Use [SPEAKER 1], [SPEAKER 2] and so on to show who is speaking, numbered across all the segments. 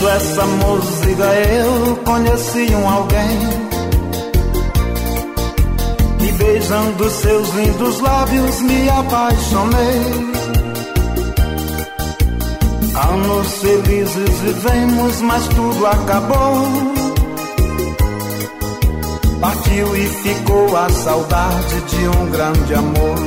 [SPEAKER 1] Ouvindo essa música eu conheci alguém, e beijando seus lindos lábios me apaixonei. Anos felizes vivemos, mas tudo acabou. Partiu e ficou a saudade de um grande amor.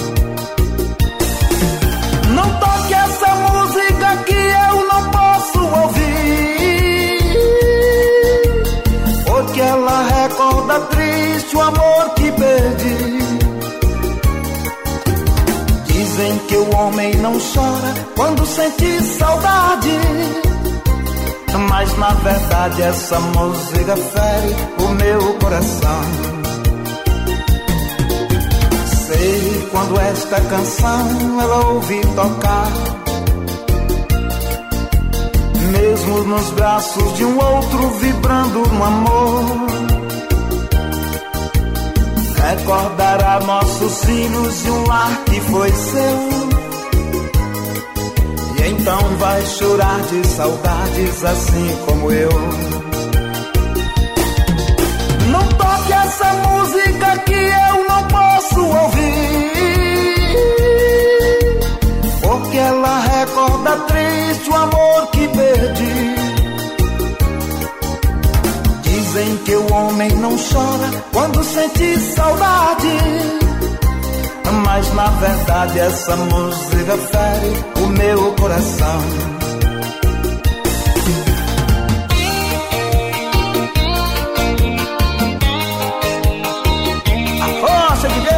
[SPEAKER 1] Não toque essa música que eu não posso ouvir, porque ela recorda triste o amor que perdi. Dizem que o homem não chora quando sente saudade, mas na verdade essa música fere o meu coração. Sei quando esta canção ela ouvi tocar, mesmo nos braços de um outro vibrando no amor. Recordará nossos filhos e um lar que foi seu, e então vai chorar de saudades assim como eu. Não toque essa música que eu não posso ouvir, porque ela recorda triste o amor que perdi. Dizem que o homem não chora quando sente saudade, mas na verdade essa música fere o meu coração. Força, DJ!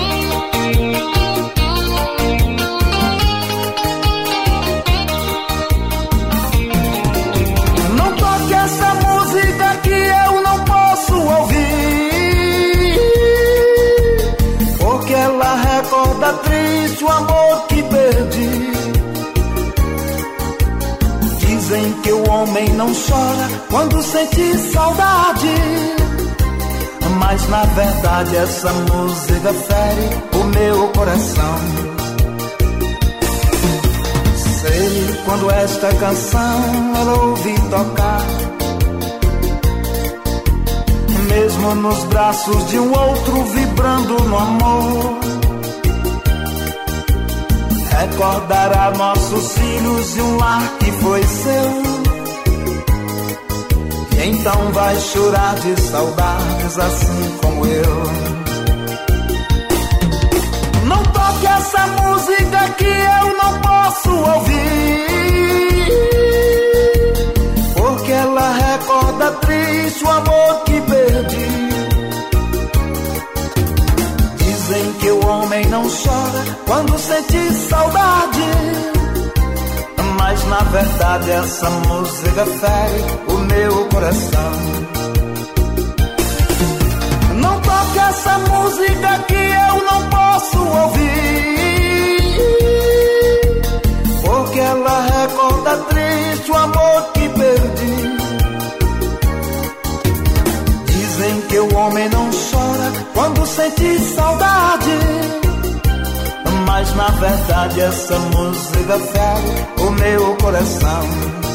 [SPEAKER 1] Não toque essa música que eu não posso ouvir, porque ela recorda triste o amor que perdi. Dizem que o homem não chora quando sente saudade, mas na verdade essa música fere o meu coração. Sei quando esta canção ela ouvi tocar, mesmo nos braços de um outro vibrando no amor. Recordará nossos filhos e um lar que foi seu, e então vai chorar de saudades assim como eu. Não toque essa música que eu não posso ouvir, porque ela recorda triste o amor que perdi. Dizem que o homem não chora quando sente saudade, mas na verdade essa música fere o meu coração. Não toque essa música que eu não posso ouvir, porque ela recorda triste o amor que perdi. Dizem que o homem não chora quando sente saudade, mas na verdade essa música fere o meu coração.